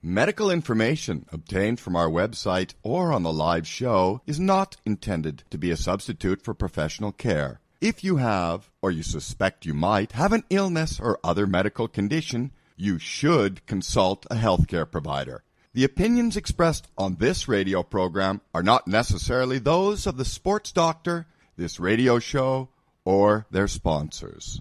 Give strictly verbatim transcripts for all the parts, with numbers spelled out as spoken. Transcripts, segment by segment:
Medical information obtained from our website or on the live show is not intended to be a substitute for professional care. If you have, or you suspect you might, have an illness or other medical condition, you should consult a healthcare provider. The opinions expressed on this radio program are not necessarily those of the sports doctor, this radio show, or their sponsors.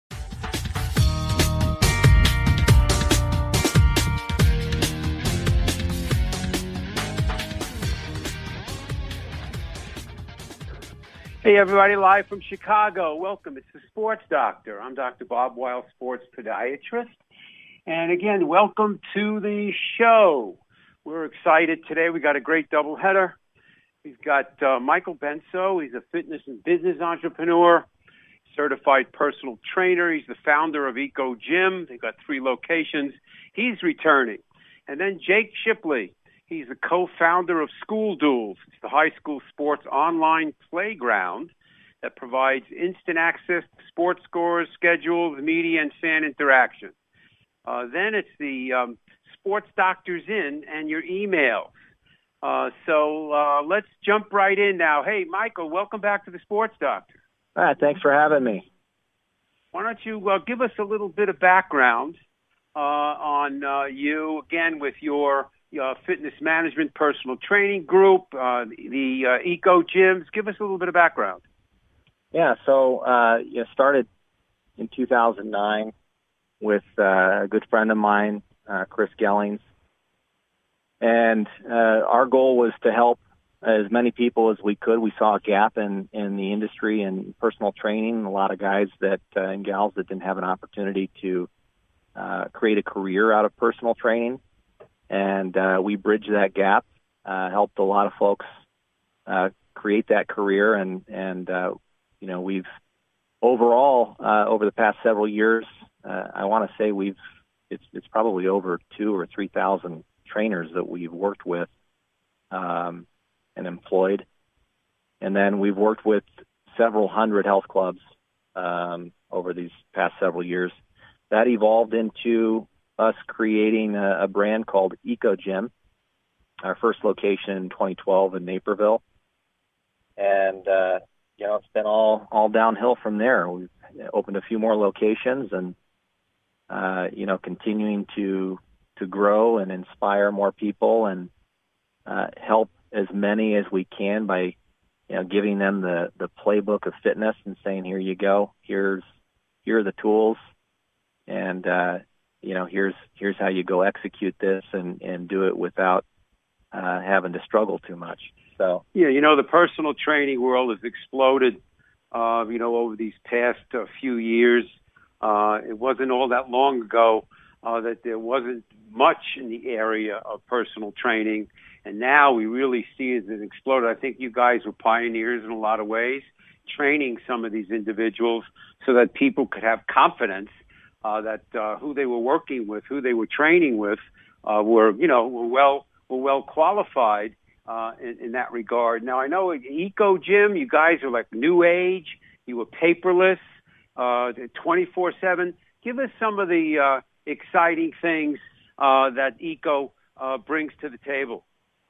Hey, everybody, live from Chicago. Welcome. It's the Sports Doctor. I'm Doctor Bob Weil, sports podiatrist. And again, welcome to the show. We're excited today. We got a great doubleheader. We've got uh, Michael Benso. He's a fitness and business entrepreneur, certified personal trainer. He's the founder of Eco Gym. They've got three locations. He's returning. And then Jake Shipley. He's the co-founder of School Duels. It's the high school sports online playground that provides instant access to sports scores, schedules, media, and fan interaction. Uh, then it's the um, Sports Doctors In and your emails. Uh, so uh, let's jump right in now. Hey, Michael, welcome back to the Sports Doctor. All right, thanks for having me. Why don't you uh, give us a little bit of background uh, on uh, you, again, with your Uh, fitness management, personal training group, uh, the uh, Eco Gyms. Give us a little bit of background. Yeah, so uh, you know, started in two thousand nine with uh, a good friend of mine, uh, Chris Gellings. And uh, our goal was to help as many people as we could. We saw a gap in, in the industry and personal training, a lot of guys that uh, and gals that didn't have an opportunity to uh, create a career out of personal training. And uh, we bridged that gap, uh, helped a lot of folks uh, create that career, and and uh, you know we've overall uh, over the past several years, uh, I want to say we've it's it's probably over two or three thousand trainers that we've worked with um, and employed, and then we've worked with several hundred health clubs um, over these past several years. That evolved into us creating a, a brand called Eco Gym, our first location in twenty twelve in Naperville. And, uh, you know, it's been all, all downhill from there. We've opened a few more locations and, uh, you know, continuing to, to grow and inspire more people and uh, help as many as we can by, you know, giving them the, the playbook of fitness and saying, here you go, here's, here are the tools. And, uh, you know, here's here's how you go execute this and, and do it without uh, having to struggle too much. So yeah, you know, the personal training world has exploded, uh, you know, over these past uh, few years. Uh, it wasn't all that long ago uh, that there wasn't much in the area of personal training, and now we really see it as exploded. I think you guys were pioneers in a lot of ways, training some of these individuals so that people could have confidence Uh, that uh, who they were working with, who they were training with, uh, were you know were well were well qualified uh, in, in that regard. Now I know at Eco Gym, you guys are like new age. You were paperless, uh, twenty-four seven. Give us some of the uh, exciting things uh, that Eco uh, brings to the table.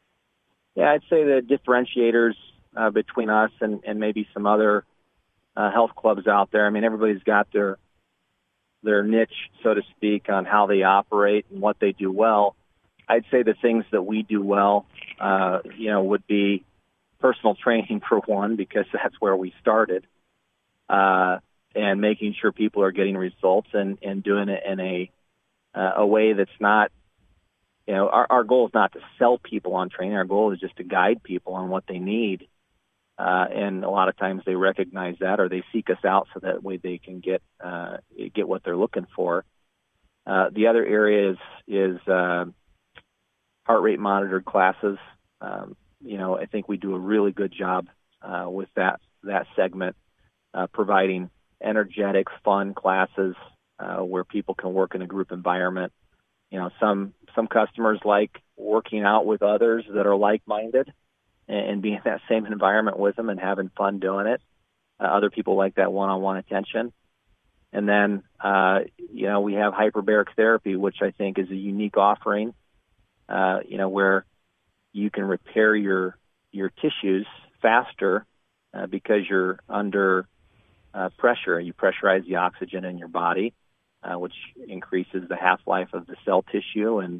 Yeah, I'd say the differentiators uh, between us and, and maybe some other uh, health clubs out there. I mean, everybody's got their their niche, so to speak, on how they operate and what they do well. I'd say the things that we do well, uh, you know, would be personal training for one, because that's where we started, uh, and making sure people are getting results and, and doing it in a uh, a way that's not, you know, our, our goal is not to sell people on training. Our goal is just to guide people on what they need. Uh, and a lot of times they recognize that, or they seek us out so that way they can get uh, get what they're looking for. Uh, the other area is, is uh, heart rate monitored classes. Um, you know, I think we do a really good job uh, with that that segment, uh, providing energetic, fun classes uh, where people can work in a group environment. You know, some some customers like working out with others that are like-minded and being in that same environment with them and having fun doing it. Uh, other people like that one-on-one attention. And then, uh, you know, we have hyperbaric therapy, which I think is a unique offering uh, you know, where you can repair your your tissues faster uh, because you're under uh, pressure. You pressurize the oxygen in your body, uh, which increases the half-life of the cell tissue, and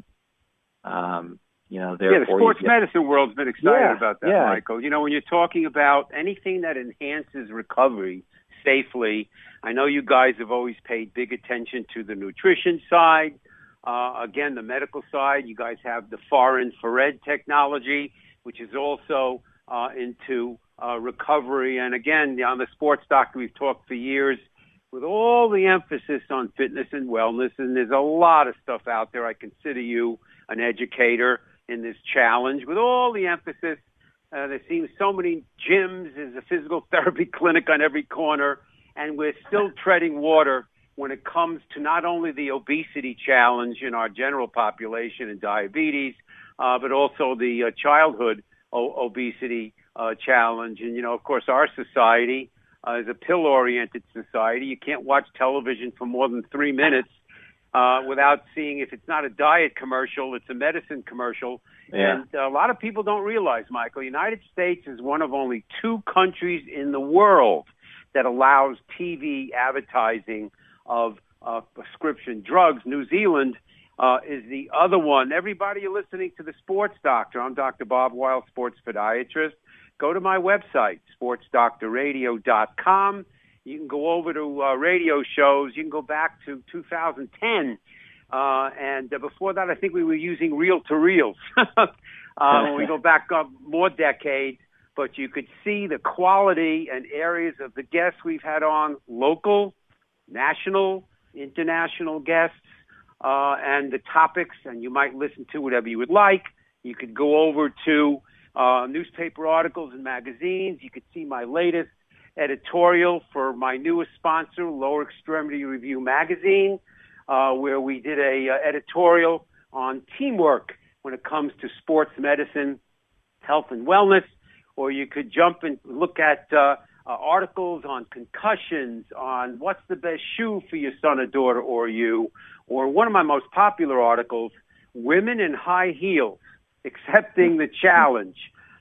um, you know, therefore, yeah, the sports get... medicine world's been excited yeah, about that, yeah. Michael. You know, when you're talking about anything that enhances recovery safely, I know you guys have always paid big attention to the nutrition side. Uh, again, the medical side, you guys have the far infrared technology, which is also uh, into uh, recovery. And again, on the Sports Doctor, we've talked for years with all the emphasis on fitness and wellness, and there's a lot of stuff out there. I consider you an educator in this challenge. With all the emphasis, uh, there seems so many gyms, there's a physical therapy clinic on every corner, and we're still treading water when it comes to not only the obesity challenge in our general population and diabetes, uh, but also the uh, childhood o- obesity uh, challenge. And, you know, of course, our society uh, is a pill-oriented society. You can't watch television for more than three minutes uh, without seeing, if it's not a diet commercial, it's a medicine commercial. Yeah. And a lot of people don't realize, Michael, the United States is one of only two countries in the world that allows T V advertising of uh, prescription drugs. New Zealand uh, is the other one. Everybody, you're listening to the Sports Doctor. I'm Doctor Bob Weil, sports podiatrist. Go to my website, sports doctor radio dot com. You can go over to uh, radio shows. You can go back to two thousand ten. Uh, and uh, before that, I think we were using reel-to-reels. uh, when we go back up more decades. But you could see the quality and areas of the guests we've had on, local, national, international guests, uh, and the topics, and you might listen to whatever you would like. You could go over to uh, newspaper articles and magazines. You could see my latest editorial for my newest sponsor, Lower Extremity Review magazine, uh, where we did a uh, editorial on teamwork when it comes to sports medicine, health and wellness. Or you could jump and look at uh, uh, articles on concussions, on what's the best shoe for your son or daughter or you, or one of my most popular articles, Women in High Heels, Accepting the Challenge.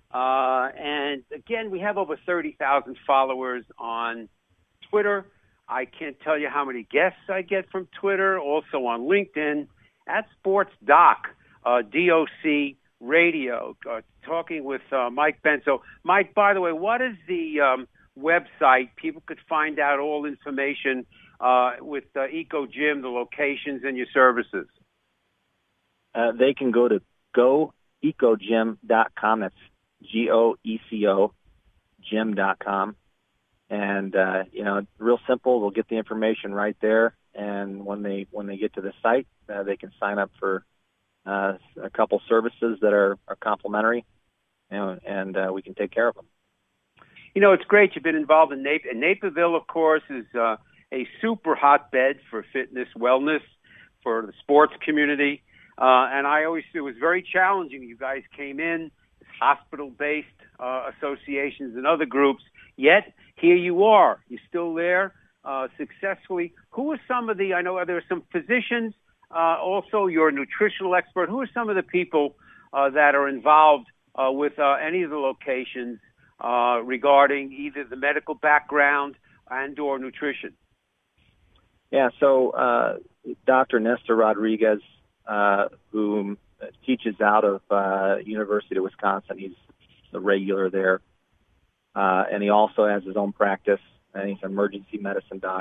Uh, and again, we have over thirty thousand followers on Twitter. I can't tell you how many guests I get from Twitter, also on LinkedIn, at Sports Doc, uh, D O C Radio, uh, talking with uh, Mike Benso. Mike, by the way, what is the um, website? People could find out all information uh, with uh, Eco Gym, the locations and your services. Uh, they can go to go eco gym dot com. That's G O E C O, gym dot com. And, uh, you know, real simple. They'll get the information right there. And when they when they get to the site, uh, they can sign up for Uh, a couple services that are, are complimentary, you know, and uh, we can take care of them. You know, it's great. You've been involved in Nape. And Naperville, of course, is uh, a super hotbed for fitness, wellness, for the sports community. Uh, and I always, it was very challenging. You guys came in, hospital-based uh, associations and other groups, yet here you are. You're still there uh, successfully. Who are some of the, I know there are some physicians, Uh, also, you're a nutritional expert. Who are some of the people uh, that are involved uh, with uh, any of the locations uh, regarding either the medical background and or nutrition? Yeah, so uh, Doctor Nestor Rodriguez, uh, who teaches out of uh, University of Wisconsin, he's a regular there, uh, and he also has his own practice, and he's an emergency medicine doc.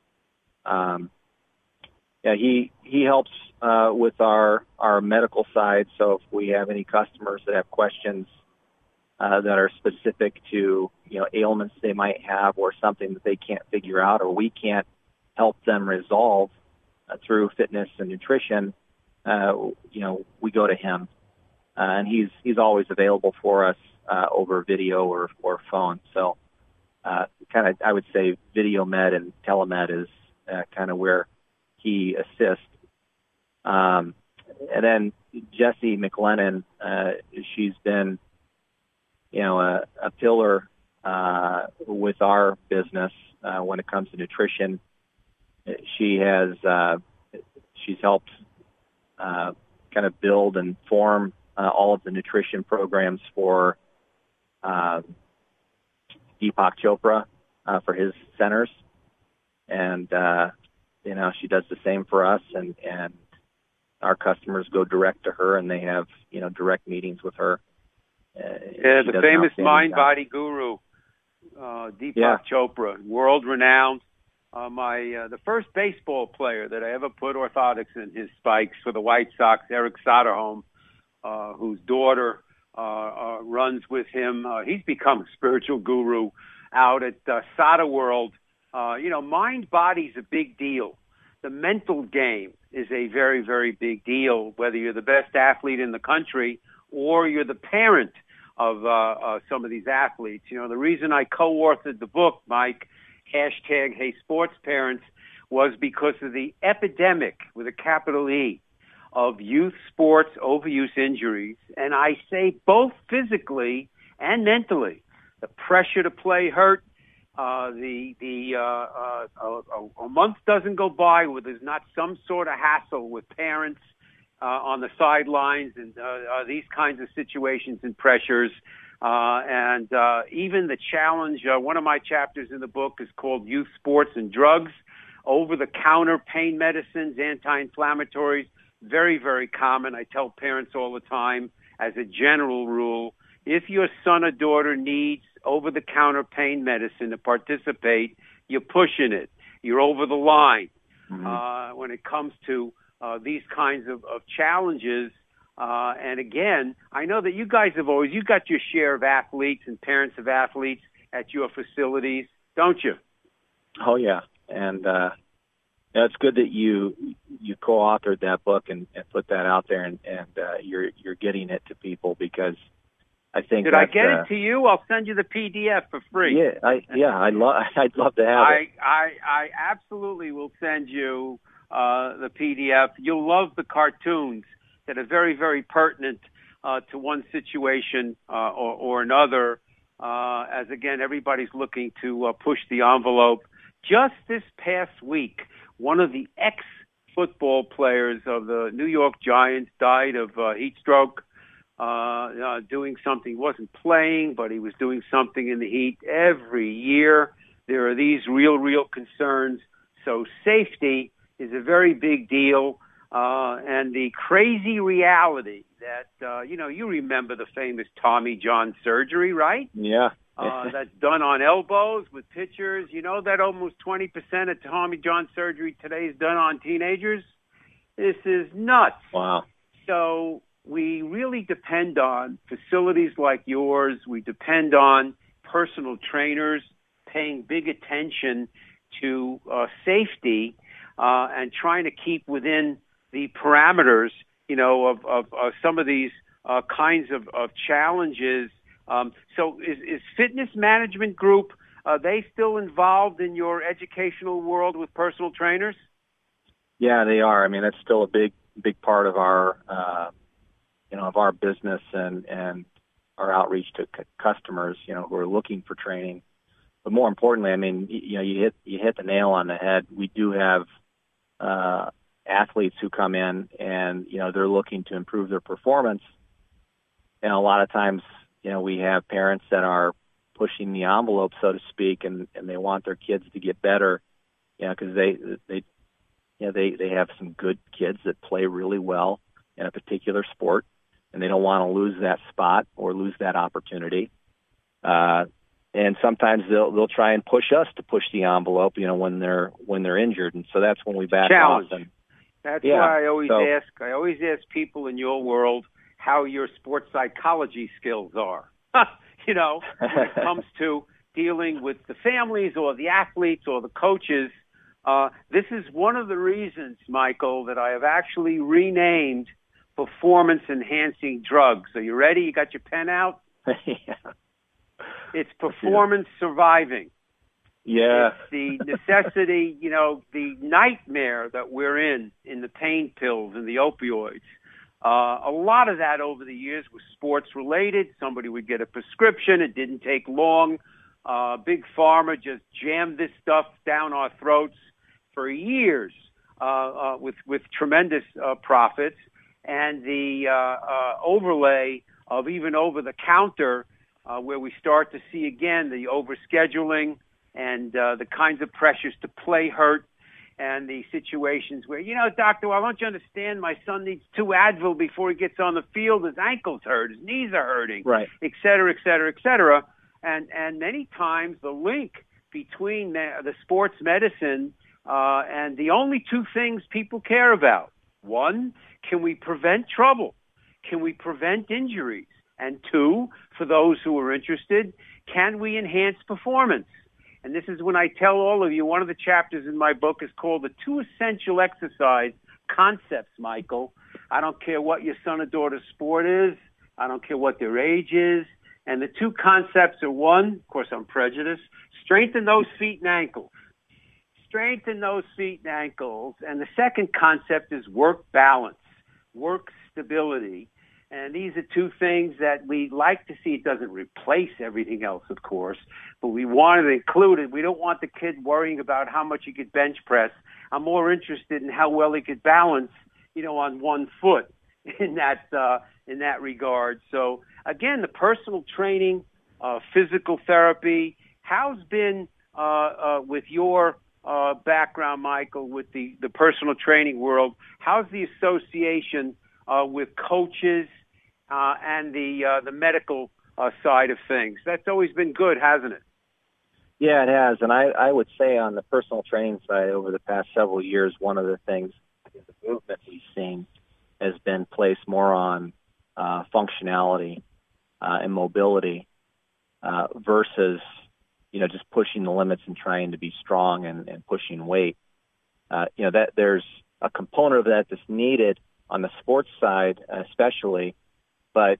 Um, Yeah, he he helps uh, with our our medical side. So if we have any customers that have questions uh, that are specific to you know ailments they might have or something that they can't figure out or we can't help them resolve uh, through fitness and nutrition, uh, you know we go to him, uh, and he's he's always available for us uh, over video or or phone. So uh, kind of I would say video med and telemed is uh, kind of where he assists. Um, and then Jessie McLennan, uh, she's been, you know, a, a pillar uh, with our business uh, when it comes to nutrition. She has, uh, she's helped uh, kind of build and form uh, all of the nutrition programs for uh, Deepak Chopra uh, for his centers. And, uh, you know, she does the same for us, and, and our customers go direct to her, and they have, you know, direct meetings with her. Uh, yeah, the famous mind-body guru, uh, Deepak yeah. Chopra, world-renowned. Uh, my uh, the first baseball player that I ever put orthotics in his spikes for the White Sox, Eric Soderholm, uh, whose daughter uh, uh, runs with him. Uh, he's become a spiritual guru out at uh, Sada World. Uh, you know, mind-body's a big deal. The mental game is a very, very big deal, whether you're the best athlete in the country or you're the parent of uh, uh, some of these athletes. You know, the reason I co-authored the book, Mike, hashtag Hey Sports Parents, was because of the epidemic, with a capital E, of youth sports overuse injuries. And I say both physically and mentally. The pressure to play hurt. Uh, the the uh, uh, a, a month doesn't go by where there's not some sort of hassle with parents uh, on the sidelines and uh, uh, these kinds of situations and pressures. Uh, and uh, even the challenge, uh, one of my chapters in the book is called Youth Sports and Drugs, over-the-counter pain medicines, anti-inflammatories, very, very common. I tell parents all the time, as a general rule, if your son or daughter needs over-the-counter pain medicine to participate, you're pushing it. You're over the line. Mm-hmm. Uh, when it comes to uh, these kinds of, of challenges. Uh, and again, I know that you guys have always, you got your share of athletes and parents of athletes at your facilities, don't you? Oh, yeah. And uh, yeah, it's good that you you co-authored that book and, and put that out there, and, and uh, you're you're getting it to people, because I think Did I get uh, it to you? I'll send you the P D F for free. Yeah, I yeah, I'd love I'd love to have I, it. I I absolutely will send you uh, the P D F. You'll love the cartoons that are very, very pertinent uh, to one situation uh, or, or another. Uh, as again, everybody's looking to uh, push the envelope. Just this past week, one of the ex-football players of the New York Giants died of uh, heat stroke. Uh, uh, doing something, he wasn't playing, but he was doing something in the heat. Every year, there are these real, real concerns. So safety is a very big deal. Uh, and the crazy reality that, uh, you know, you remember the famous Tommy John surgery, right? Yeah. uh, that's done on elbows with pitchers. You know that almost twenty percent of Tommy John surgery today is done on teenagers? This is nuts. Wow. So we really depend on facilities like yours. We depend on personal trainers paying big attention to uh, safety uh, and trying to keep within the parameters, you know, of, of, of some of these uh, kinds of, of challenges. Um, so is, is Fitness Management Group, are they still involved in your educational world with personal trainers? Yeah, they are. I mean, that's still a big, big part of our, uh, you know, of our business and, and our outreach to c- customers, you know, who are looking for training. But more importantly, I mean, you know, you hit, you hit the nail on the head. We do have, uh, athletes who come in and, you know, they're looking to improve their performance. And a lot of times, you know, we have parents that are pushing the envelope, so to speak, and, and they want their kids to get better, you know, because they, they, you know, they, they have some good kids that play really well in a particular sport, and they don't want to lose that spot or lose that opportunity. Uh, and sometimes they'll, they'll try and push us to push the envelope, you know, when they're, when they're injured. And so that's when we back Challenge. off. And, That's yeah, why I always so, ask, I always ask people in your world how your sports psychology skills are, you know, when it comes to dealing with the families or the athletes or the coaches. Uh, this is one of the reasons, Michael, that I have actually renamed performance-enhancing drugs. Are you ready? You got your pen out? yeah. It's performance surviving. Yeah. It's the necessity, you know, the nightmare that we're in, in the pain pills and the opioids. Uh, a lot of that over the years was sports related. Somebody would get a prescription. It didn't take long. Uh, Big Pharma just jammed this stuff down our throats for years uh, uh, with, with tremendous uh, profits. and the uh, uh, overlay of even over-the-counter, uh, where we start to see, again, the overscheduling and uh, the kinds of pressures to play hurt, and the situations where, you know, doctor, why don't you understand my son needs two Advil before he gets on the field, his ankles hurt, his knees are hurting, right, et cetera, et cetera, et cetera. And, and many times the link between the, the sports medicine uh, and the only two things people care about. One, can we prevent trouble? Can we prevent injuries? And two, for those who are interested, can we enhance performance? And this is when I tell all of you, one of the chapters in my book is called The Two Essential Exercise Concepts, Michael. I don't care what your son or daughter's sport is. I don't care what their age is. And the two concepts are, one, of course I'm prejudiced, strengthen those feet and ankles. Strengthen those feet and ankles. And the second concept is work balance, work stability. And these are two things that we like to see. It doesn't replace everything else, of course, but we want to include it. We don't want the kid worrying about how much he could bench press. I'm more interested in how well he could balance, you know, on one foot in that uh, in that regard. So, again, the personal training, uh, physical therapy, how's been uh, uh, with your uh, background, Michael, with the, the personal training world, how's the association uh, with coaches, Uh, and the uh, the medical uh, side of things? That's always been good, hasn't it? Yeah, it has. And I, I would say on the personal training side over the past several years, one of the things, the movement we've seen has been placed more on uh, functionality uh, and mobility uh, versus, you know, just pushing the limits and trying to be strong and, and pushing weight. Uh, you know, that there's a component of that that's needed on the sports side, especially, but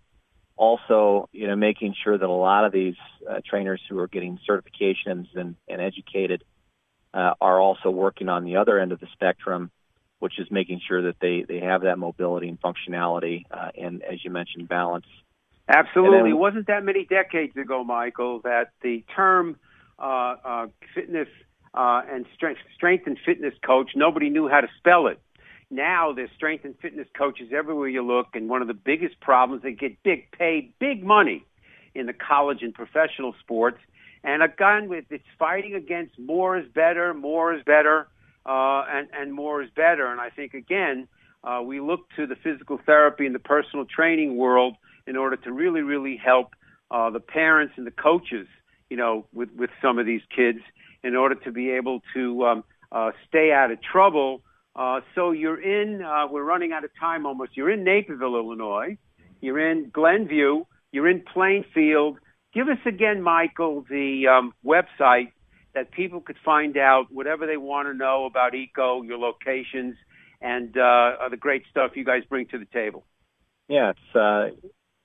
also, you know, making sure that a lot of these uh, trainers who are getting certifications and, and educated uh, are also working on the other end of the spectrum, which is making sure that they, they have that mobility and functionality uh, and, as you mentioned, balance. Absolutely. Then, it wasn't that many decades ago, Michael, that the term uh, uh, fitness uh, and strength, strength and fitness coach, nobody knew how to spell it. Now there's strength and fitness coaches everywhere you look, and one of the biggest problems, they get big, paid big money in the college and professional sports. And again, with it's fighting against more is better, more is better, uh, and, and more is better. And I think, again, uh, we look to the physical therapy and the personal training world in order to really, really help uh, the parents and the coaches, you know, with, with some of these kids in order to be able to um, uh, stay out of trouble. Uh, so you're in, uh, we're running out of time almost. You're in Naperville, Illinois. You're in Glenview. You're in Plainfield. Give us again, Michael, the um, website that people could find out whatever they want to know about ECO, your locations, and uh, the great stuff you guys bring to the table. Yeah, it's uh,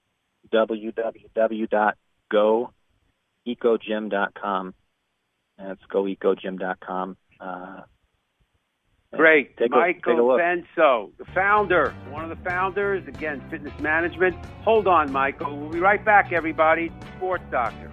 w w w dot go eco gym dot com. That's go eco gym dot com. Uh, Great. Take Michael a, Benso, the founder, one of the founders, again, fitness management. Hold on, Michael. We'll be right back, everybody. Sports Doctor.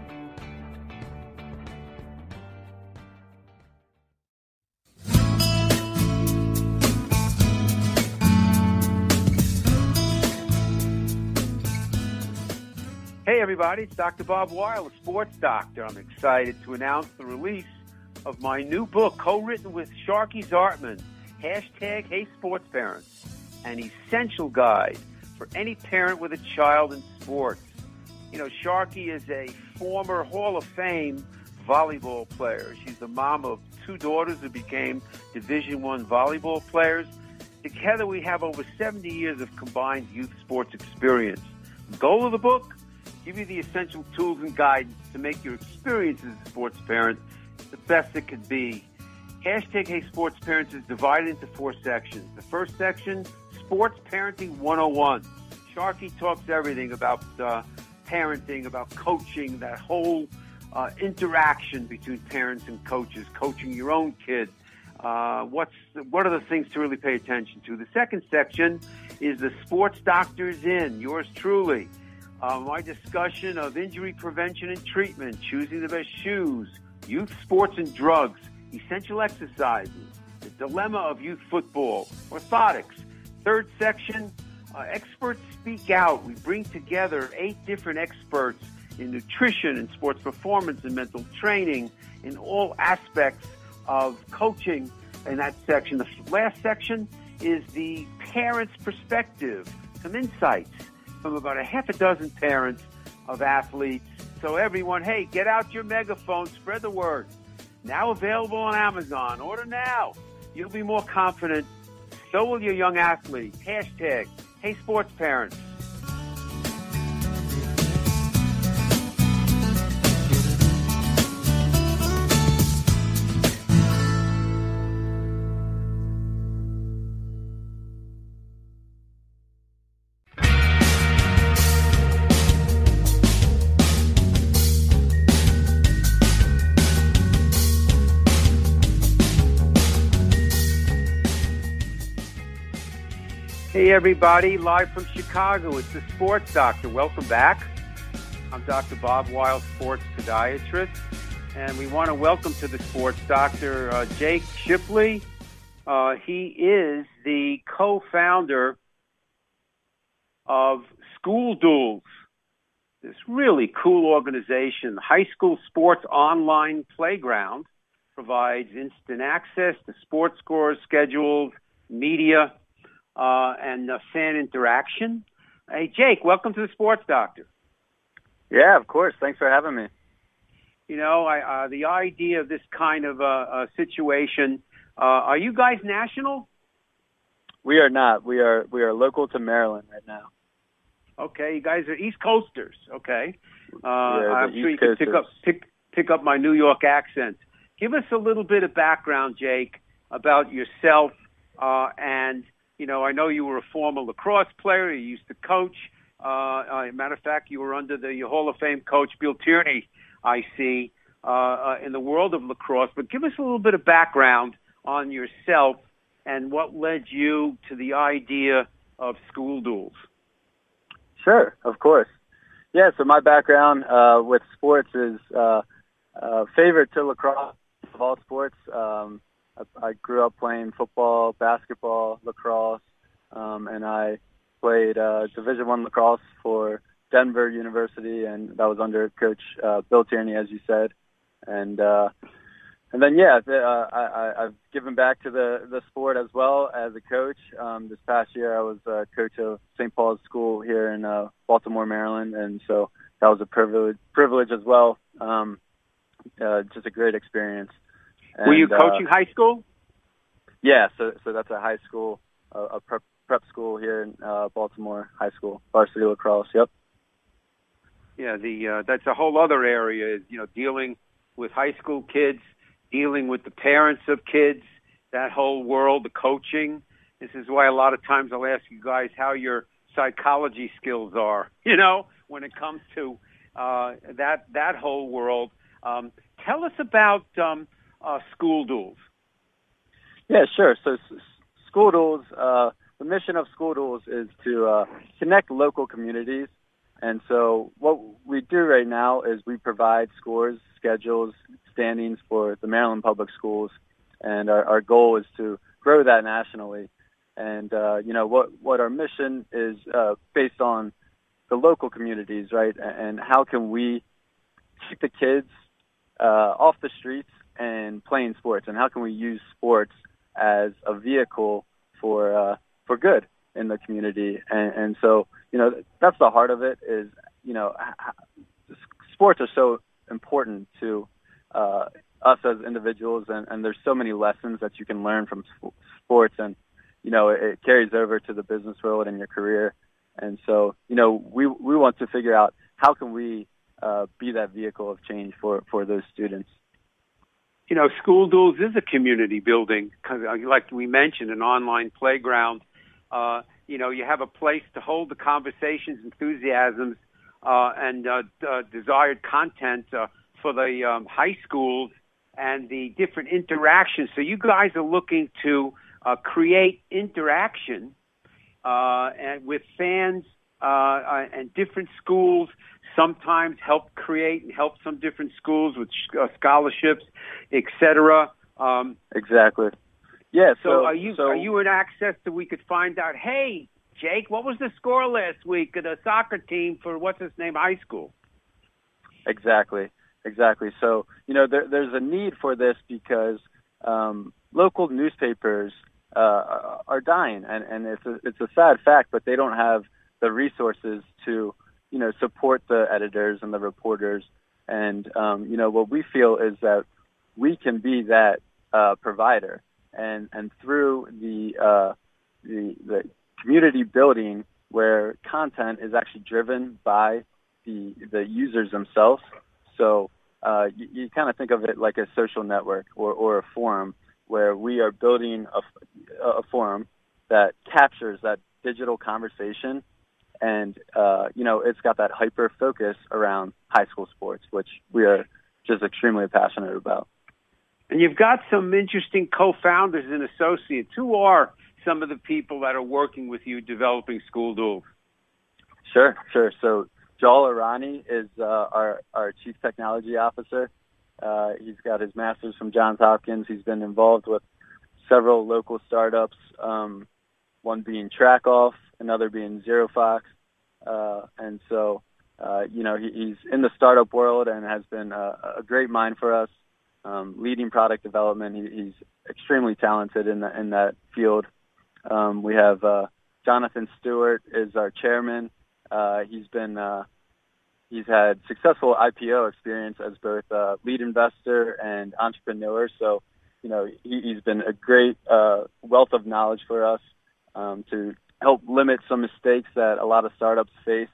Hey, everybody. It's Doctor Bob Weil, the Sports Doctor. I'm excited to announce the release of my new book, co-written with Sharky Zartman, hashtag Hey Sports Parents, an essential guide for any parent with a child in sports. You know, Sharky is a former Hall of Fame volleyball player. She's the mom of two daughters who became Division One volleyball players. Together we have over seventy years of combined youth sports experience. The goal of the book, give you the essential tools and guidance to make your experience as a sports parent the best it could be. Hashtag Hey Sports Parents is divided into four sections. The first section, Sports Parenting one oh one. Sharky talks everything about uh, parenting, about coaching, that whole uh, interaction between parents and coaches, coaching your own kid. Uh, what's what are the things to really pay attention to? The second section is the Sports Doctor's In, yours truly. Uh, my discussion of injury prevention and treatment, choosing the best shoes, youth sports and drugs, essential exercises, the dilemma of youth football, orthotics. Third section, Uh, experts speak out. We bring together eight different experts in nutrition and sports performance and mental training in all aspects of coaching in that section. The last section is the parents' perspective, some insights from about a half a dozen parents of athletes. So everyone, hey, get out your megaphone, spread the word. Now available on Amazon. Order now. You'll be more confident. So will your young athlete. Hashtag, hey sports parents. Hey, everybody, live from Chicago. It's the Sports Doctor. Welcome back. I'm Doctor Bob Weil, sports podiatrist, and we want to welcome to the Sports Doctor uh, Jake Shipley. Uh, he is the co-founder of School Duels, this really cool organization. High school sports online playground provides instant access to sports scores, schedules, media, Uh, and uh, fan interaction. Hey, Jake, welcome to the Sports Doctor. Yeah, of course. Thanks for having me. You know, I, uh, the idea of this kind of uh, uh, situation, uh, are you guys national? We are not. We are we are local to Maryland right now. Okay, you guys are East Coasters. Okay. Uh, yeah, I'm sure you can pick up, pick, pick up my New York accent. Give us a little bit of background, Jake, about yourself uh, and You know, I know you were a former lacrosse player. You used to coach. Uh, uh, matter of fact, you were under the Hall of Fame coach, Bill Tierney, I see, uh, uh, in the world of lacrosse. But give us a little bit of background on yourself and what led you to the idea of School Duels. Sure, of course. Yeah, so my background uh, with sports is uh, uh, favorite to lacrosse of all sports. Um I grew up playing football, basketball, lacrosse, um, and I played uh, Division One lacrosse for Denver University, and that was under Coach uh, Bill Tierney, as you said. And uh, and then, yeah, the, uh, I, I've given back to the, the sport as well as a coach. Um, this past year, I was uh, coach of Saint Paul's School here in uh, Baltimore, Maryland, and so that was a privilege, privilege as well. Um, uh, just a great experience. And, were you coaching uh, high school? Yeah, so so that's a high school, uh, a prep, prep school here in uh, Baltimore High School, varsity lacrosse. Yep. Yeah, the uh, that's a whole other area. Is you know dealing with high school kids, dealing with the parents of kids, that whole world, the coaching. This is why a lot of times I'll ask you guys how your psychology skills are. You know, when it comes to uh, that that whole world. Um, tell us about. Um, Uh, School Duels. Yeah, sure. So s- School Duels, uh, the mission of School Duels is to uh, connect local communities. And so what we do right now is we provide scores, schedules, standings for the Maryland Public Schools. And our, our goal is to grow that nationally. And, uh, you know, what, what our mission is uh, based on the local communities, right? And, and how can we keep the kids uh, off the streets and playing sports, and how can we use sports as a vehicle for uh, for good in the community? And, and so, you know, that's the heart of it. Is you know, sports are so important to uh, us as individuals, and, and there's so many lessons that you can learn from sports, and you know, it, it carries over to the business world and your career. And so, you know, we we want to figure out how can we uh, be that vehicle of change for for those students. You know, School Duels is a community building, like we mentioned, an online playground. Uh, you know, you have a place to hold the conversations, enthusiasms, uh, and uh, uh, desired content uh, for the um, high schools and the different interactions. So you guys are looking to uh, create interaction uh, and with fans uh, uh, and different schools. Sometimes help create and help some different schools with uh, scholarships, et cetera. Um, exactly. Yeah. so, So are you so, are you in access that we could find out? Hey, Jake, what was the score last week of the soccer team for what's his name high school? Exactly, exactly. So, you know, there, there's a need for this because um, local newspapers uh, are dying, and, and it's a, it's a sad fact, but they don't have the resources to, you know, support the editors and the reporters. And, um, you know, what we feel is that we can be that uh, provider. And, and through the, uh, the, the community building where content is actually driven by the, the users themselves. So uh, you, you kind of think of it like a social network or, or a forum where we are building a, a forum that captures that digital conversation. And, uh, you know, it's got that hyper focus around high school sports, which we are just extremely passionate about. And you've got some interesting co-founders and associates. Who are some of the people that are working with you developing School Duels? Sure, sure. So Joel Arani is uh, our, our Chief Technology Officer. Uh, he's got his master's from Johns Hopkins. He's been involved with several local startups, um, one being Trackoff, another being ZeroFox. Uh, and so, uh, you know, he, he's in the startup world and has been a, a great mind for us, um, leading product development. He, he's extremely talented in, the, in that field. Um, we have uh, Jonathan Stewart is our chairman. Uh, he's been uh, he's had successful I P O experience as both uh, lead investor and entrepreneur. So, you know, he, he's been a great uh, wealth of knowledge for us um, to help limit some mistakes that a lot of startups face.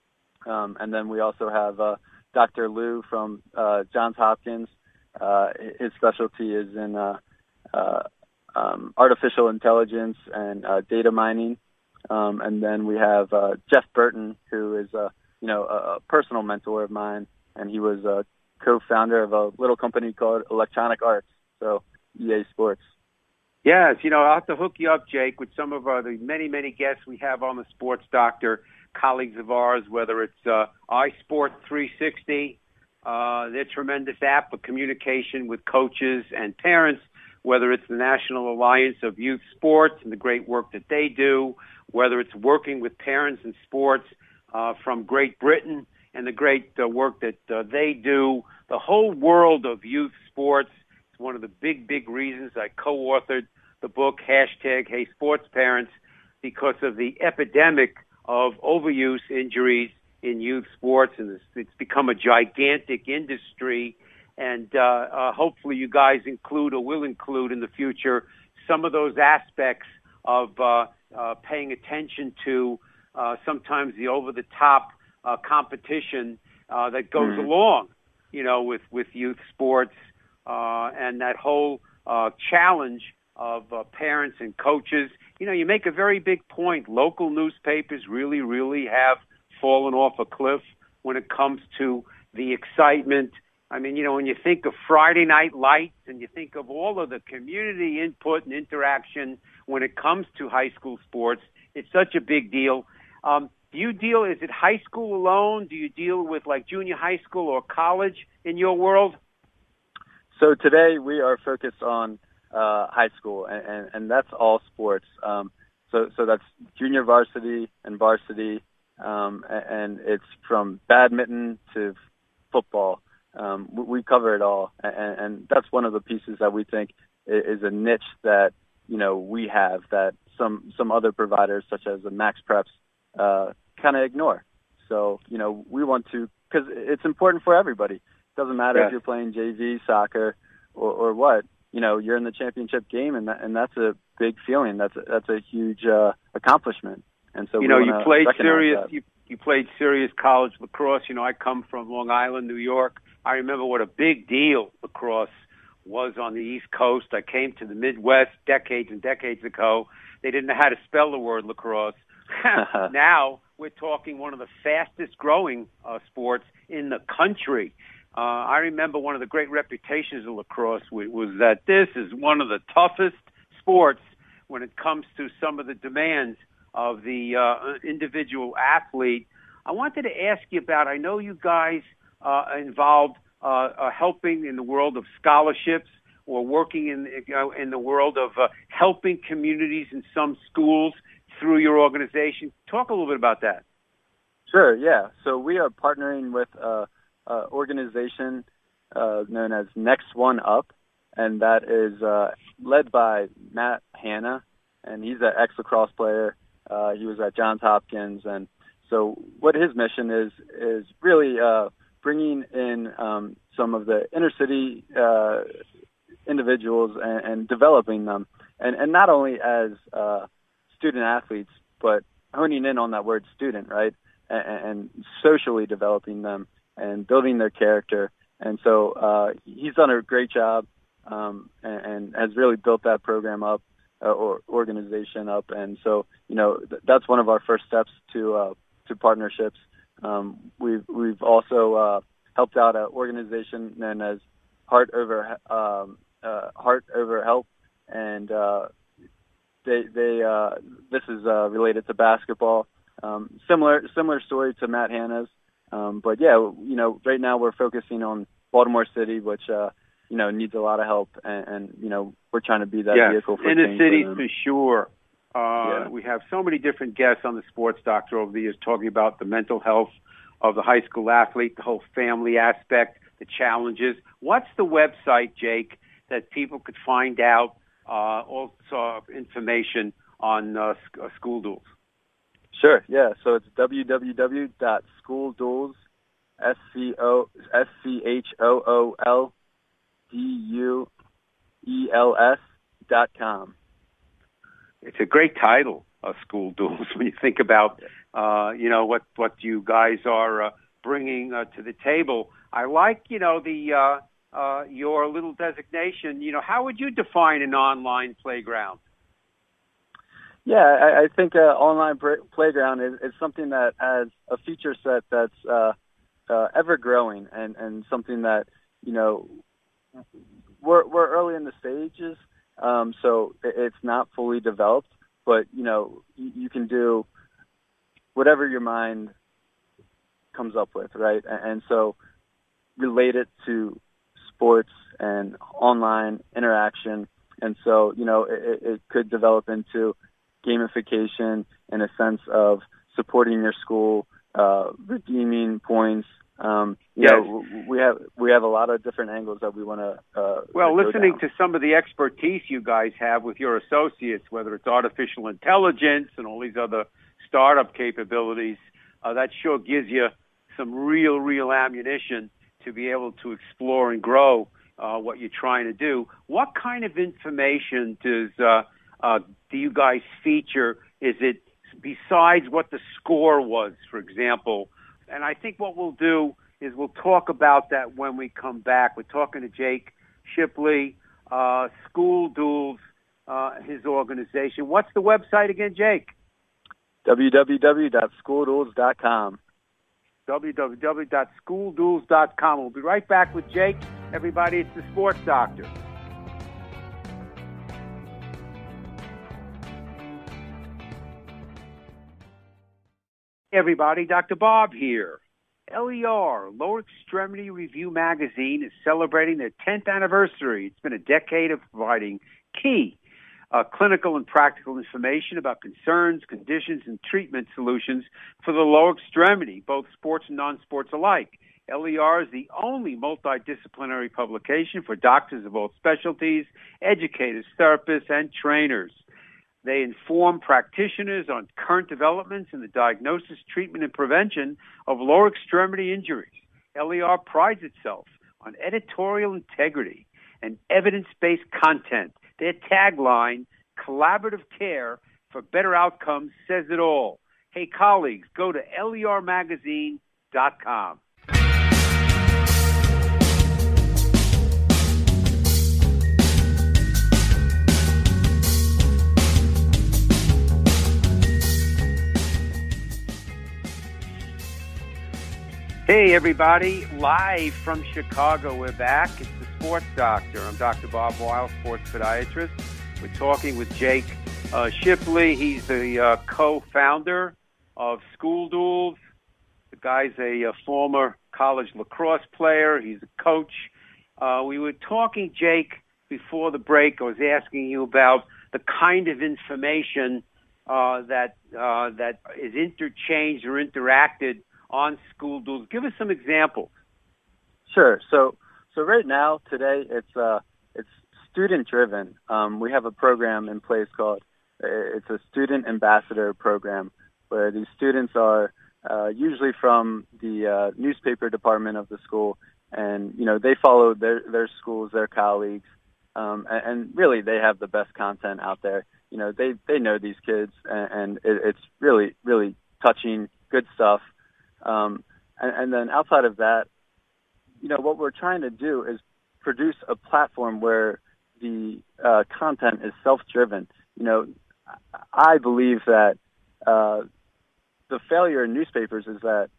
Um, and then we also have uh, Doctor Liu from uh, Johns Hopkins. Uh, his specialty is in uh, uh, um, artificial intelligence and uh, data mining. Um, and then we have uh, Jeff Burton, who is a you know a personal mentor of mine, and he was a co-founder of a little company called Electronic Arts, so E A Sports. Yes, you know, I'll have to hook you up, Jake, with some of uh, the many, many guests we have on the Sports Doctor, colleagues of ours, whether it's uh, iSport three sixty, uh, their tremendous app for communication with coaches and parents, whether it's the National Alliance of Youth Sports and the great work that they do, whether it's working with parents in sports uh, from Great Britain and the great uh, work that uh, they do, the whole world of youth sports. One of the big, big reasons I co-authored the book, hashtag Hey Sports Parents, because of the epidemic of overuse injuries in youth sports, and it's, it's become a gigantic industry. And uh, uh, hopefully you guys include or will include in the future some of those aspects of uh, uh, paying attention to uh, sometimes the over-the-top uh, competition uh, that goes mm-hmm. along, you know, with, with youth sports. Uh, and that whole uh, challenge of uh, parents and coaches. You know, you make a very big point. Local newspapers really, really have fallen off a cliff when it comes to the excitement. I mean, you know, when you think of Friday Night Lights and you think of all of the community input and interaction when it comes to high school sports, it's such a big deal. Um, do you deal, is it high school alone? Do you deal with like junior high school or college in your world? So today we are focused on uh, high school, and, and, and that's all sports. Um, so, so that's junior varsity and varsity, um, and it's from badminton to football. Um, we, we cover it all, and, and that's one of the pieces that we think is a niche that you know we have that some some other providers, such as the Max Preps, uh, kind of ignore. So, you know, we want to, because it's important for everybody. Doesn't matter yes. if you're playing J V, soccer, or, or what. You know, you're in the championship game, and that, and that's a big feeling. That's a, that's a huge uh, accomplishment. And so you know, we you played serious. that. You you played serious college lacrosse. You know, I come from Long Island, New York. I remember what a big deal lacrosse was on the East Coast. I came to the Midwest decades and decades ago. They didn't know how to spell the word lacrosse. Now we're talking one of the fastest growing uh, sports in the country. Uh, I remember one of the great reputations of lacrosse was, was that this is one of the toughest sports when it comes to some of the demands of the uh, individual athlete. I wanted to ask you about, I know you guys uh, involved uh, uh, helping in the world of scholarships or working in, you know, in the world of uh, helping communities in some schools through your organization. Talk a little bit about that. Sure, yeah. So we are partnering with an organization uh, known as Next One Up, and that is uh, led by Matt Hanna, and he's an ex-lacrosse player. Uh, he was at Johns Hopkins, and so what his mission is is really uh, bringing in um, some of the inner city uh, individuals and, and developing them, and, and not only as uh, student athletes, but honing in on that word student, right, and, and socially developing them and building their character. And so uh, he's done a great job um, and, and has really built that program up uh, or organization up. And so, you know, th- that's one of our first steps to uh, to partnerships. Um, we've we've also uh, helped out an organization known as Heart Over um, uh, Heart Over Help, and uh, they they uh, this is uh, related to basketball. Um, similar similar story to Matt Hanna's. Um, but yeah, you know, right now we're focusing on Baltimore City, which, uh, you know, needs a lot of help. And, and you know, we're trying to be that yes, vehicle for in the change city for, for sure. Uh, yeah. We have so many different guests on the Sports Doctor over the years talking about the mental health of the high school athlete, the whole family aspect, the challenges. What's the website, Jake, that people could find out uh, all sorts of information on uh, School Duels? Sure, yeah. So it's w w w dot school duels, S C O S C H O O L D U E L S dot com. It's a great title, uh, School Duels, when you think about, uh, you know, what, what you guys are uh, bringing uh, to the table. I like, you know, the uh, uh, your little designation. You know, how would you define an online playground? Yeah, I, I think uh, online pr- playground is, is something that has a feature set that's uh, uh, ever growing, and, and something that, you know, we're we're early in the stages, um, so it's not fully developed. But you know, you, you can do whatever your mind comes up with, right? And, and so relate it to sports and online interaction, and so you know, it, it could develop into gamification in a sense of supporting your school, uh, redeeming points. Um, you yes. know, we have we have a lot of different angles that we want to. Uh, well, go listening down. to some of the expertise you guys have with your associates, whether it's artificial intelligence and all these other startup capabilities, uh, that sure gives you some real, real ammunition to be able to explore and grow uh, what you're trying to do. What kind of information does uh, uh, do you guys feature? Is it besides what the score was, for example? And I think what we'll do is we'll talk about that when we come back. We're talking to Jake Shipley, uh, School Duels, uh, his organization. What's the website again, Jake? w w w dot school duels dot com. w w w dot school duels dot com. We'll be right back with Jake. Everybody, it's the Sports Doctor. Hey everybody, Doctor Bob here. L E R, Lower Extremity Review Magazine, is celebrating their tenth anniversary. It's been a decade of providing key uh, clinical and practical information about concerns, conditions, and treatment solutions for the lower extremity, both sports and non-sports alike. L E R is the only multidisciplinary publication for doctors of all specialties, educators, therapists, and trainers. They inform practitioners on current developments in the diagnosis, treatment, and prevention of lower extremity injuries. L E R prides itself on editorial integrity and evidence-based content. Their tagline, collaborative care for better outcomes, says it all. Hey, colleagues, go to L E R magazine dot com. Hey, everybody. Live from Chicago, we're back. It's the Sports Doctor. I'm Doctor Bob Weil, sports podiatrist. We're talking with Jake uh, Shipley. He's the uh, co-founder of School Duels. The guy's a, a former college lacrosse player. He's a coach. Uh, we were talking, Jake, before the break. I was asking you about the kind of information uh, that uh, that is interchanged or interacted on School Duels? Give us some examples. Sure. So so right now, today, it's uh it's student driven. Um, we have a program in place called it's a student ambassador program where these students are uh, usually from the uh, newspaper department of the school, and you know they follow their their schools, their colleagues, um, and, and really they have the best content out there. You know they they know these kids, and, and it, it's really really touching, good stuff. Um, and, and then outside of that, you know what we're trying to do is produce a platform where the uh, content is self-driven. You know, I believe that uh, the failure in newspapers is that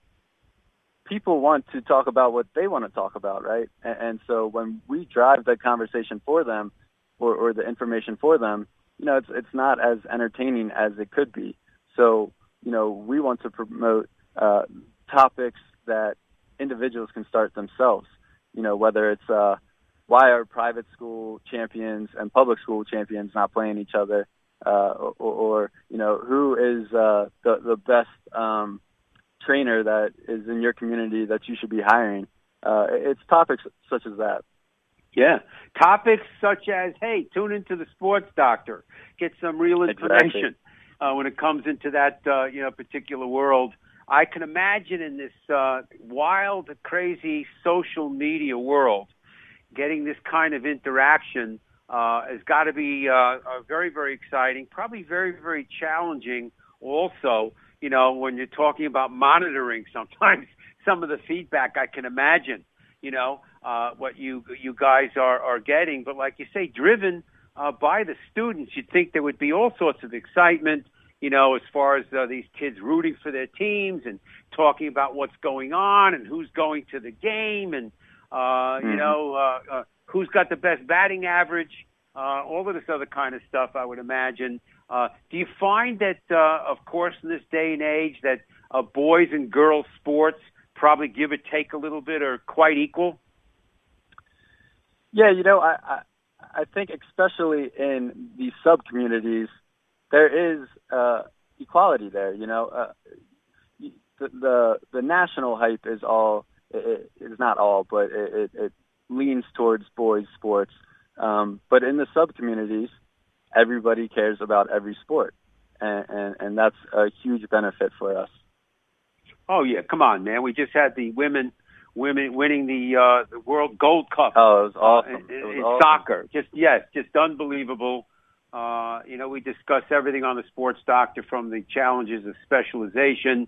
people want to talk about what they want to talk about, right? And, and so when we drive the conversation for them or, or the information for them, you know, it's it's not as entertaining as it could be. So, you know, we want to promote uh, topics that individuals can start themselves. You know, whether it's uh, why are private school champions and public school champions not playing each other? Uh, or, or, you know, who is uh, the, the best um, trainer that is in your community that you should be hiring? Uh, it's topics such as that. Yeah. Topics such as, hey, tune into the Sports Doctor. Get some real information exactly. uh, when it comes into that, uh, you know, particular world. I can imagine in this uh, wild, crazy social media world, getting this kind of interaction Uh, has got to be uh, uh, very, very exciting, probably very, very challenging also, you know, when you're talking about monitoring sometimes some of the feedback. I can imagine, you know, uh, what you you guys are, are getting. But like you say, driven uh, by the students, you'd think there would be all sorts of excitement, you know, as far as uh, these kids rooting for their teams and talking about what's going on and who's going to the game and, uh, mm-hmm. you know, uh, uh, who's got the best batting average, uh, all of this other kind of stuff, I would imagine. Uh, do you find that, uh, of course, in this day and age, that uh, boys and girls sports probably give or take a little bit or quite equal? Yeah, you know, I, I, I think especially in the sub-communities, there is uh, equality there, you know. Uh, the, the the national hype is all, it, it is not all, but it, it, it leans towards boys' sports. Um, but in the sub-communities, everybody cares about every sport, and, and, and that's a huge benefit for us. Oh, yeah, come on, man. We just had the women women winning the uh, the World Gold Cup. Oh, it was awesome. Uh, in it was in awesome. soccer. Just, yes, just unbelievable. Uh, you know, we discuss everything on the Sports Doctor, from the challenges of specialization.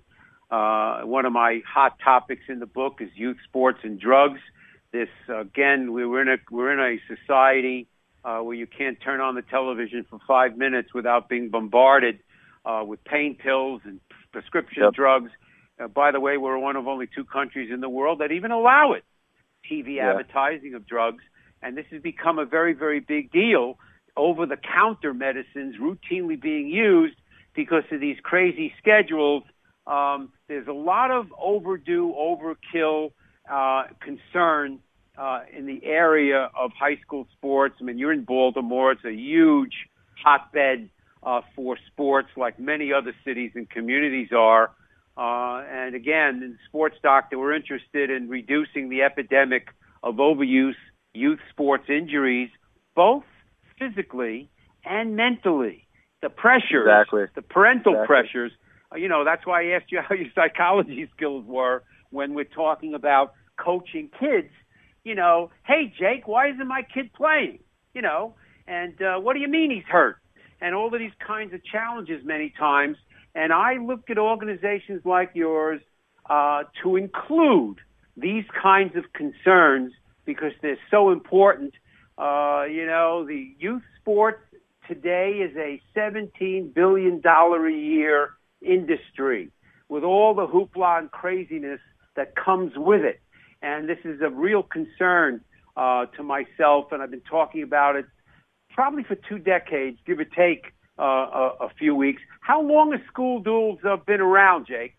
Uh, one of my hot topics in the book is youth sports and drugs. This, again, we we're in a we're in a society uh, where you can't turn on the television for five minutes without being bombarded uh, with pain pills and prescription yep. drugs. Uh, by the way, we're one of only two countries in the world that even allow it, T V yeah. advertising of drugs. And this has become a very, very big deal. Over-the-counter medicines routinely being used because of these crazy schedules. Um, there's a lot of overdue, overkill uh, concern uh, in the area of high school sports. I mean, you're in Baltimore. It's a huge hotbed uh, for sports, like many other cities and communities are. Uh, and again, in Sports Doctor, we're interested in reducing the epidemic of overuse, youth sports injuries, both physically and mentally. The pressures, exactly. the parental exactly. pressures. Uh, you know, that's why I asked you how your psychology skills were when we're talking about coaching kids. You know, hey, Jake, why isn't my kid playing? You know, and uh, what do you mean he's hurt? And all of these kinds of challenges many times. And I look at organizations like yours uh, to include these kinds of concerns because they're so important. Uh, you know, the youth sports today is a seventeen billion dollars a year industry with all the hoopla and craziness that comes with it. And this is a real concern uh, to myself, and I've been talking about it probably for two decades, give or take uh, a, a few weeks. How long has School Duels uh, been around, Jake?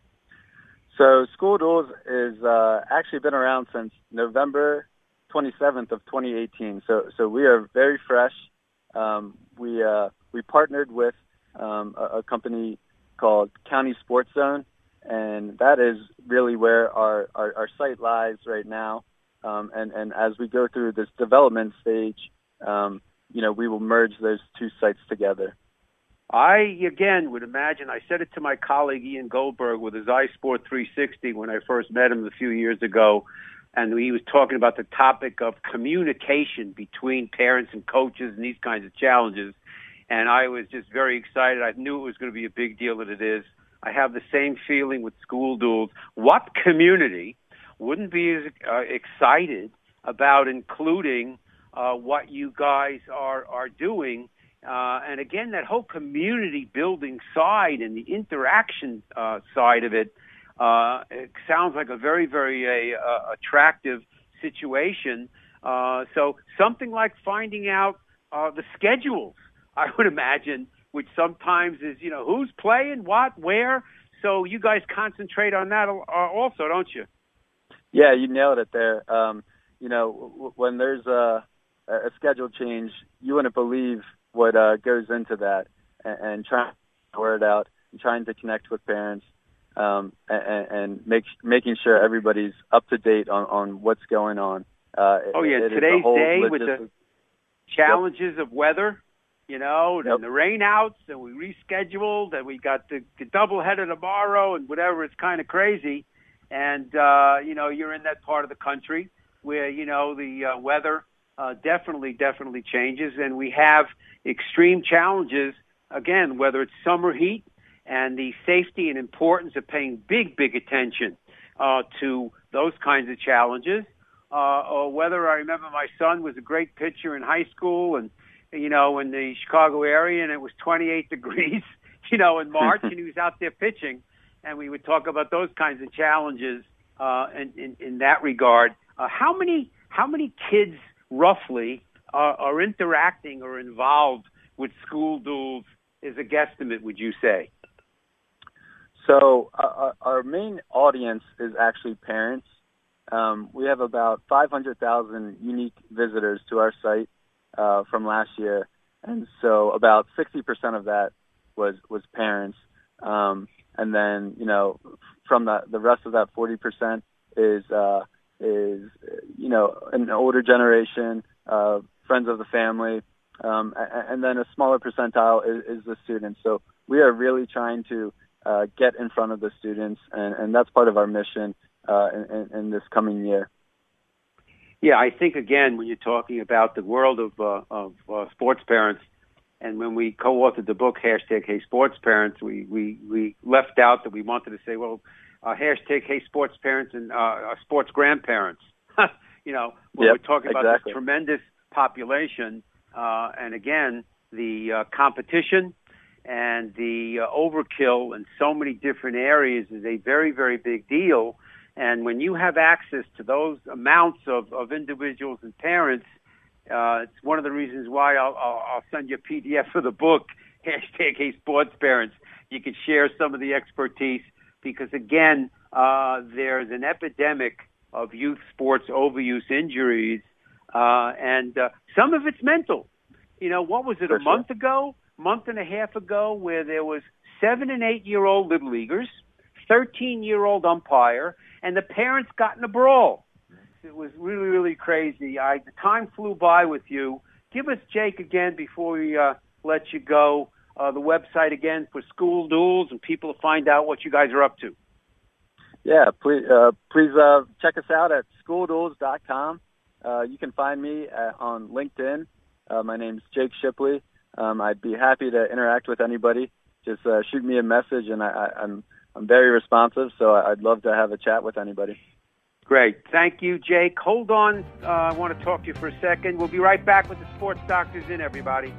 So School Duels is uh, actually been around since November twenty-seventh of twenty eighteen. So so we are very fresh. Um, we uh, we partnered with um, a, a company called County Sports Zone, and that is really where our, our, our site lies right now. Um, and, and as we go through this development stage, um, you know, we will merge those two sites together. I, again, would imagine, I said it to my colleague Ian Goldberg with his iSport three sixty when I first met him a few years ago, and he was talking about the topic of communication between parents and coaches and these kinds of challenges. And I was just very excited. I knew it was going to be a big deal, that it is. I have the same feeling with School Duels. What community wouldn't be as uh, excited about including uh, what you guys are, are doing? Uh, and again, that whole community building side and the interaction uh, side of it, uh, it sounds like a very, very uh, uh, attractive situation. Uh, so something like finding out uh, the schedules, I would imagine, which sometimes is, you know, who's playing, what, where. So you guys concentrate on that also, don't you? Yeah, you nailed it there. Um, you know, w- when there's a, a schedule change, you wouldn't believe what uh, goes into that, and, and trying to word out and trying to connect with parents, um, and, and make, making sure everybody's up to date on, on what's going on. Uh, oh, yeah, it, today's day logistic- with the challenges yep. of weather, you know, yep. and the rainouts, and we rescheduled, and we got the, the doubleheader tomorrow and whatever. It's kind of crazy. And, uh, you know, you're in that part of the country where, you know, the uh, weather uh, definitely, definitely changes. And we have extreme challenges, again, whether it's summer heat and the safety and importance of paying big, big attention uh, to those kinds of challenges, uh, or whether I remember my son was a great pitcher in high school and, you know, in the Chicago area, and it was twenty-eight degrees, you know, in March, and he was out there pitching. And we would talk about those kinds of challenges uh, in, in, in that regard. Uh, how many how many kids roughly are, are interacting or involved with School Duels as a guesstimate, would you say? So uh, our main audience is actually parents. Um, we have about five hundred thousand unique visitors to our site uh, from last year, and so about sixty percent of that was was parents. Um, And then, you know, from the the rest of that forty percent is, uh, is you know, an older generation, uh, friends of the family, um, and then a smaller percentile is, is the students. So we are really trying to uh, get in front of the students, and, and that's part of our mission uh, in, in this coming year. Yeah, I think, again, when you're talking about the world of, uh, of uh, sports parents, and when we co-authored the book, hashtag Hey Sports Parents, we, we, we left out that we wanted to say, well, uh, hashtag Hey Sports Parents and uh, sports grandparents. you know, when yep, we're talking about exactly. this tremendous population, uh, and again, the uh, competition and the uh, overkill in so many different areas is a very, very big deal. And when you have access to those amounts of, of individuals and parents, Uh, it's one of the reasons why I'll, I'll, I'll send you a P D F for the book, hashtag Hey Sports Parents. You can share some of the expertise because, again, uh, there's an epidemic of youth sports overuse injuries, uh, and uh, some of it's mental. You know, what was it, For a sure. month ago, month and a half ago, where there was seven and eight-year-old Little Leaguers, thirteen-year-old umpire, and the parents got in a brawl. It was really, really crazy. I, the time flew by with you. Give us, Jake, again, before we uh, let you go, uh, the website again for School Duels and people to find out what you guys are up to. Yeah, please, uh, please uh, check us out at school duels dot com. Uh, you can find me at, on LinkedIn. Uh, my name's Jake Shipley. Um, I'd be happy to interact with anybody. Just uh, shoot me a message, and I, I, I'm I'm very responsive, so I'd love to have a chat with anybody. Great. Thank you, Jake. Hold on. Uh, I want to talk to you for a second. We'll be right back with the Sports Doctors in, everybody.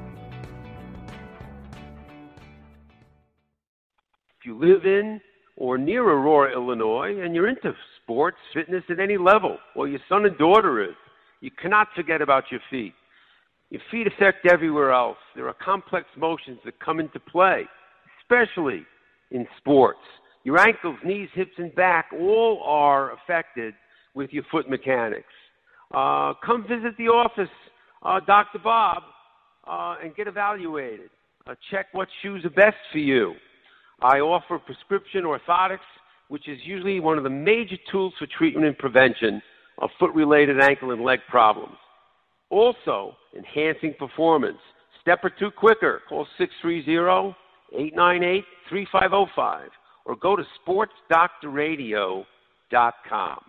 If you live in or near Aurora, Illinois, and you're into sports, fitness at any level, or your son and daughter is, you cannot forget about your feet. Your feet affect everywhere else. There are complex motions that come into play, especially in sports. Your ankles, knees, hips, and back all are affected with your foot mechanics. Uh, come visit the office, uh, Doctor Bob, uh, and get evaluated. uh, check what shoes are best for you. I offer prescription orthotics, which is usually one of the major tools for treatment and prevention of foot-related ankle and leg problems. Also, enhancing performance. Step or two quicker. Call six three zero, eight nine eight, three five zero five or go to sports doctor radio dot com.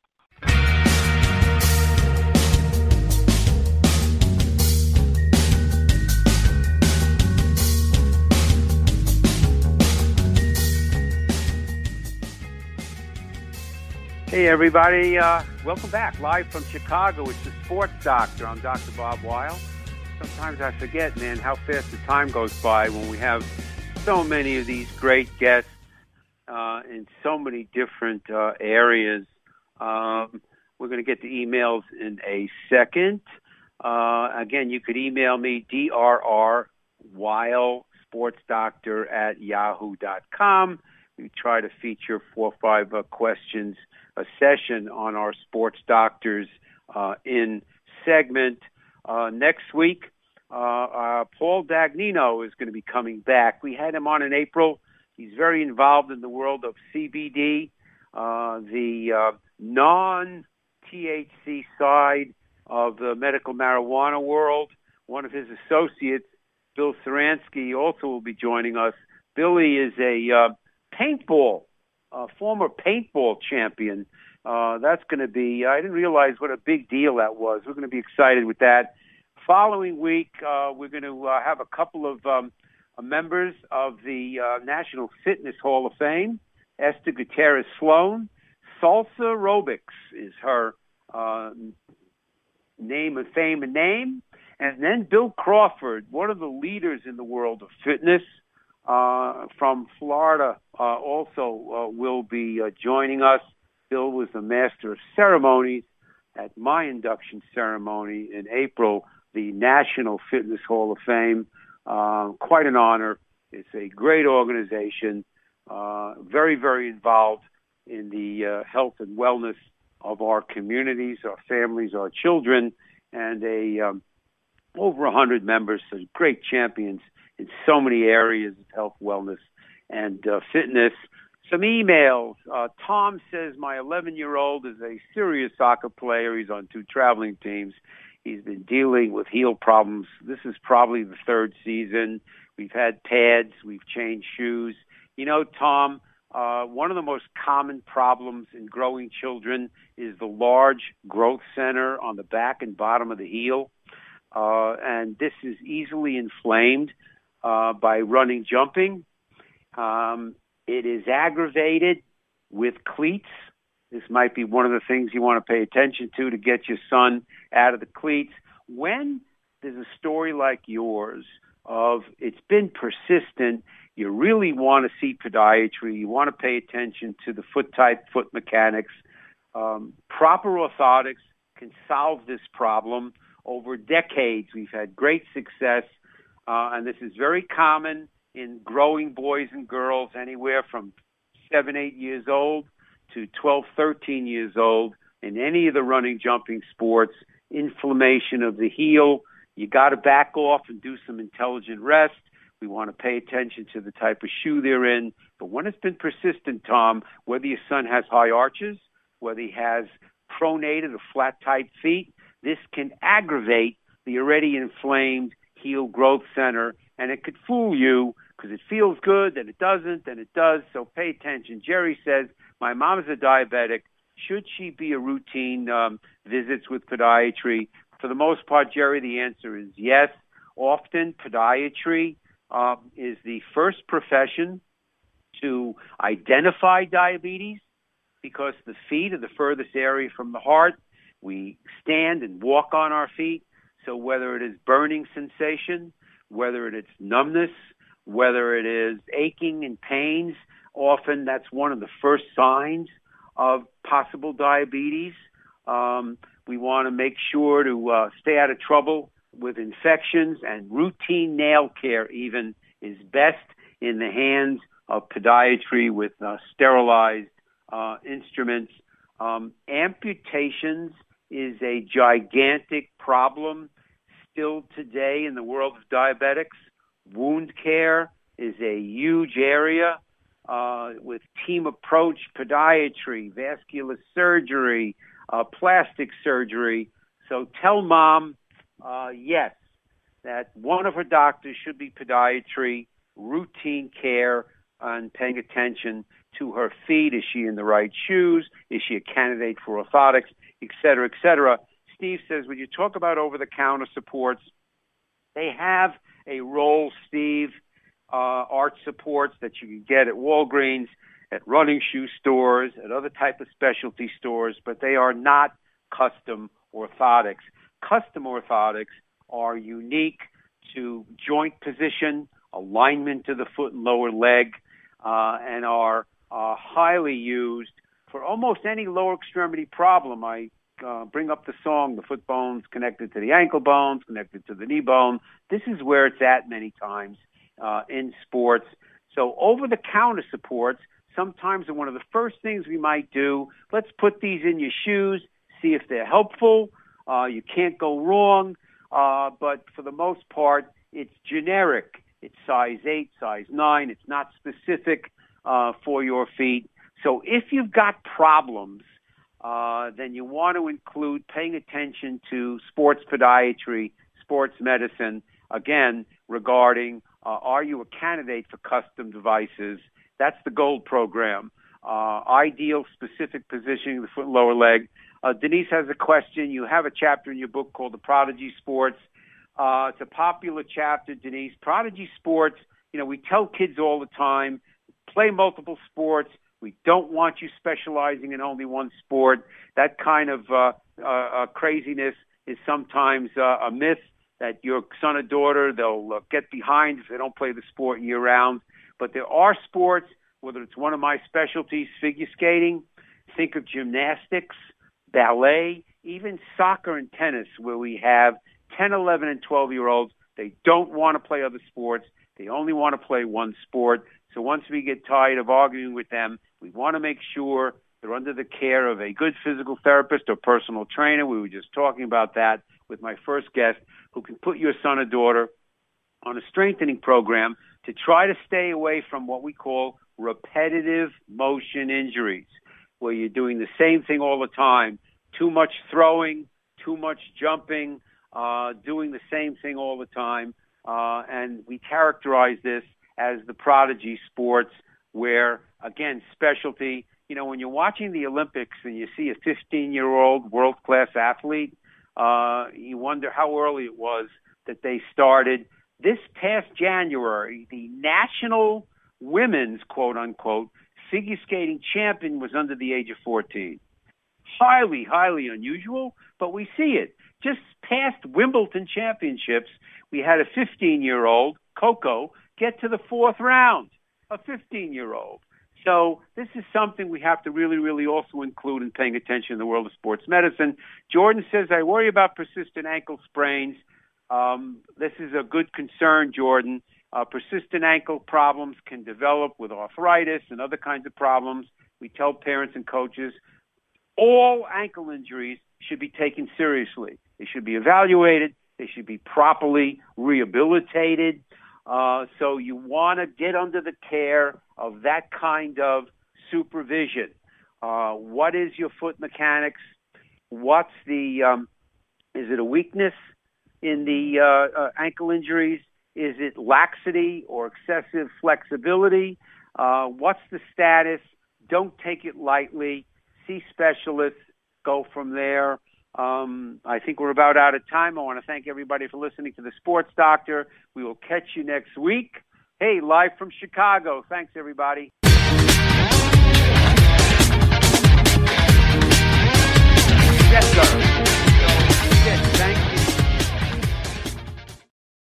Hey, everybody. Uh, welcome back. Live from Chicago. It's the Sports Doctor. I'm Doctor Bob Weil. Sometimes I forget, man, how fast the time goes by when we have so many of these great guests uh, in so many different uh, areas. Um, we're going to get the emails in a second. Uh, again, you could email me, D R R Weil, Sports Doctor at yahoo dot com. We try to feature four or five uh, questions a session on our Sports Doctors uh, in segment. Uh, next week, uh, uh, Paul Dagnino is going to be coming back. We had him on in April. He's very involved in the world of C B D, uh, the uh, non-T H C side of the medical marijuana world. One of his associates, Bill Saransky, also will be joining us. Billy is a uh, paintball Uh, former paintball champion. Uh, that's going to be, I didn't realize what a big deal that was. We're going to be excited with that. Following week, uh, we're going to uh, have a couple of um, uh, members of the uh, National Fitness Hall of Fame. Esther Gutierrez Sloan. Salsa Aerobics is her uh, name of fame and name. And then Bill Crawford, one of the leaders in the world of fitness, Uh, from Florida, uh, also uh, will be uh, joining us. Bill was the master of ceremonies at my induction ceremony in April, the National Fitness Hall of Fame. Uh, quite an honor. It's a great organization, uh, very, very involved in the uh, health and wellness of our communities, our families, our children, and a um, over one hundred members, so great champions in so many areas of health, wellness, and uh, fitness. Some emails. Uh, Tom says, my eleven-year-old is a serious soccer player. He's on two traveling teams. He's been dealing with heel problems. This is probably the third season. We've had pads. We've changed shoes. You know, Tom, uh, one of the most common problems in growing children is the large growth center on the back and bottom of the heel. Uh, and this is easily inflamed Uh, by running, jumping. Um, it is aggravated with cleats. This might be one of the things you want to pay attention to to get your son out of the cleats. When there's a story like yours of it's been persistent, you really want to see podiatry. You want to pay attention to the foot type, foot mechanics. Um, proper orthotics can solve this problem. Over decades, we've had great success. Uh, and this is very common in growing boys and girls anywhere from seven, eight years old to twelve, thirteen years old in any of the running, jumping sports. Inflammation of the heel. You got to back off and do some intelligent rest. We want to pay attention to the type of shoe they're in. But when it's been persistent, Tom, whether your son has high arches, whether he has pronated or flat-type feet, this can aggravate the already inflamed heel growth center, and it could fool you because it feels good, then it doesn't, then it does, so pay attention. Jerry says, my mom is a diabetic. Should she be a routine um, visits with podiatry? For the most part, Jerry, the answer is yes. Often, podiatry uh, is the first profession to identify diabetes because the feet are the furthest area from the heart. We stand and walk on our feet. So whether it is burning sensation, whether it is numbness, whether it is aching and pains, often that's one of the first signs of possible diabetes. Um, we want to make sure to uh, stay out of trouble with infections, and routine nail care even is best in the hands of podiatry with uh, sterilized uh, instruments. Um, amputations is a gigantic problem still today in the world of diabetics. Wound care is a huge area uh, with team approach podiatry, vascular surgery, uh, plastic surgery. So tell mom, uh, yes, that one of her doctors should be podiatry, routine care, and paying attention to her feet. Is she in the right shoes? Is she a candidate for orthotics, et cetera, et cetera? Steve says, when you talk about over-the-counter supports, they have a role, Steve, uh, arch supports that you can get at Walgreens, at running shoe stores, at other type of specialty stores, but they are not custom orthotics. Custom orthotics are unique to joint position, alignment to the foot and lower leg, uh, and are uh, highly used for almost any lower extremity problem. I uh, bring up the song, the foot bone's connected to the ankle bones, connected to the knee bone. This is where it's at many times uh, in sports. So over-the-counter supports sometimes are one of the first things we might do. Let's put these in your shoes, see if they're helpful. Uh, you can't go wrong, uh, but for the most part, it's generic. It's size eight, size nine. It's not specific uh, for your feet. So if you've got problems, uh, then you want to include paying attention to sports podiatry, sports medicine, again, regarding uh, are you a candidate for custom devices? That's the GOLD program. Uh, ideal specific positioning of the foot and lower leg. Uh, Denise has a question. You have a chapter in your book called The Prodigy Sports. Uh, it's a popular chapter, Denise. Prodigy Sports, you know, we tell kids all the time, play multiple sports. We don't want you specializing in only one sport. That kind of uh, uh, uh, craziness is sometimes uh, a myth that your son or daughter, they'll uh, get behind if they don't play the sport year-round. But there are sports, whether it's one of my specialties, figure skating, think of gymnastics, ballet, even soccer and tennis, where we have ten, eleven, and twelve-year-olds. They don't want to play other sports. They only want to play one sport. So once we get tired of arguing with them, we want to make sure they're under the care of a good physical therapist or personal trainer. We were just talking about that with my first guest, who can put your son or daughter on a strengthening program to try to stay away from what we call repetitive motion injuries, where you're doing the same thing all the time, too much throwing, too much jumping, uh, doing the same thing all the time. Uh, and we characterize this as the prodigy sports, where, again, specialty, you know, when you're watching the Olympics and you see a fifteen-year-old world-class athlete, uh, you wonder how early it was that they started. This past January, the national women's, quote-unquote, figure skating champion was under the age of fourteen. Highly, highly unusual, but we see it. Just past Wimbledon championships, we had a fifteen-year-old, Coco, get to the fourth round, a fifteen-year-old. So this is something we have to really, really also include in paying attention in the world of sports medicine. Jordan says, I worry about persistent ankle sprains. Um, this is a good concern, Jordan. Uh, persistent ankle problems can develop with arthritis and other kinds of problems. We tell parents and coaches all ankle injuries should be taken seriously. They should be evaluated. They should be properly rehabilitated. Uh, so you want to get under the care of that kind of supervision. Uh, what is your foot mechanics? What's the, um, is it a weakness in the uh, uh, ankle injuries? Is it laxity or excessive flexibility? Uh, what's the status? Don't take it lightly. See specialists. Go from there. Um, I think we're about out of time. I want to thank everybody for listening to The Sports Doctor. We will catch you next week. Hey, live from Chicago. Thanks, everybody.